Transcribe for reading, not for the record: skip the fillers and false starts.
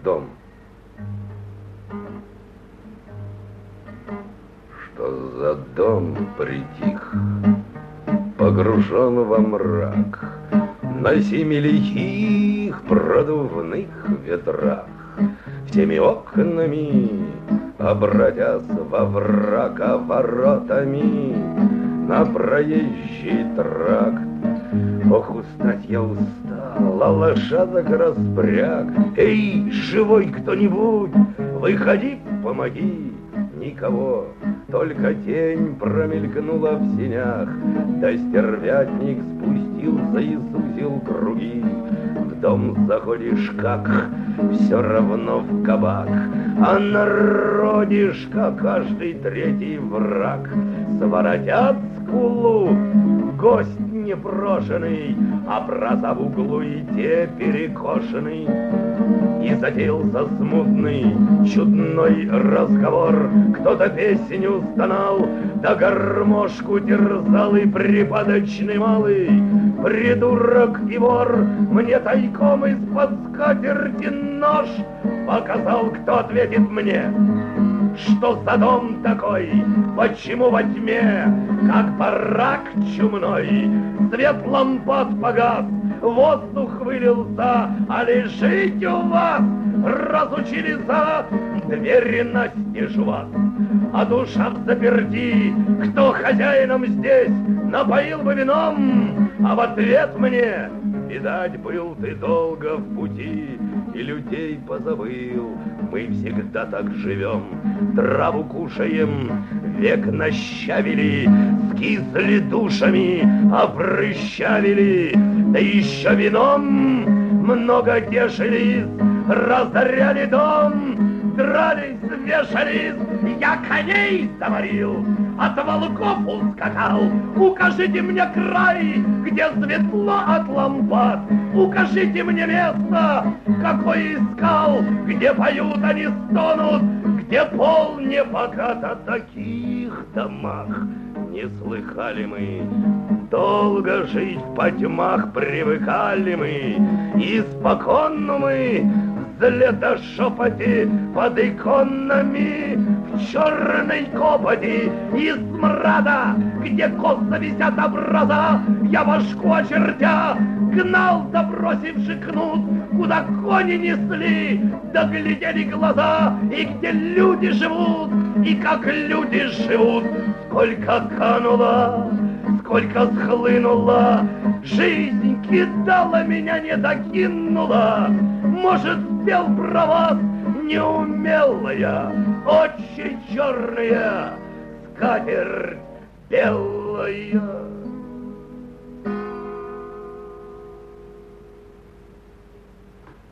дом. Что за дом притих, погружен во мрак, на 7 лихих продувных ветрах, всеми окнами обратясь во враг, а воротами на проезжий тракт. Ох, устать я устал, а лошадок распряг. Эй, живой кто-нибудь, выходи, помоги. Никого, только тень промелькнула в сенях, да стервятник спустился и сузил круги. В дом заходишь как, все равно в кабак, а народишко каждый третий враг. Своротят скулу, гость непрошенный, образа в углу и те перекошенный. И затеялся смутный, чудной разговор. Кто-то песню стонал, да гармошку терзал, и припадочный малый, придурок и вор, мне тайком из-под скатерти нож показал. Кто ответит мне? Что за дом такой? Почему во тьме, как барак чумной, свет лампад погас, воздух вылился, а лежите у вас, разучили за двери настежь вас, а душа в заперти. Кто хозяином здесь напоил бы вином? А в ответ мне: видать, был ты долго в пути и людей позабыл. Мы всегда так живем, траву кушаем, век нащавили, скисли душами, опрыщавили, да еще вином много тешились, разоряли дом, дрались, вешались. Я коней заморил, от волков ускакал. Укажите мне край, где светло от лампад. Укажите мне место, какое искал, где поют они, стонут, где пол не покат. О таких домах не слыхали мы. Долго жить по тьмах привыкали мы, испоконно мы в летошепоте под иконами, в черной копоти из смрада, где косо висят образа. Я башку очертя гнал, да бросивши кнут, куда кони несли, да глядели глаза, и где люди живут, и как люди живут. Сколько кануло, сколько схлынуло, жизнь кидала, меня не докинула. Может, спел про вас неумелая, очень черная скатерть белая.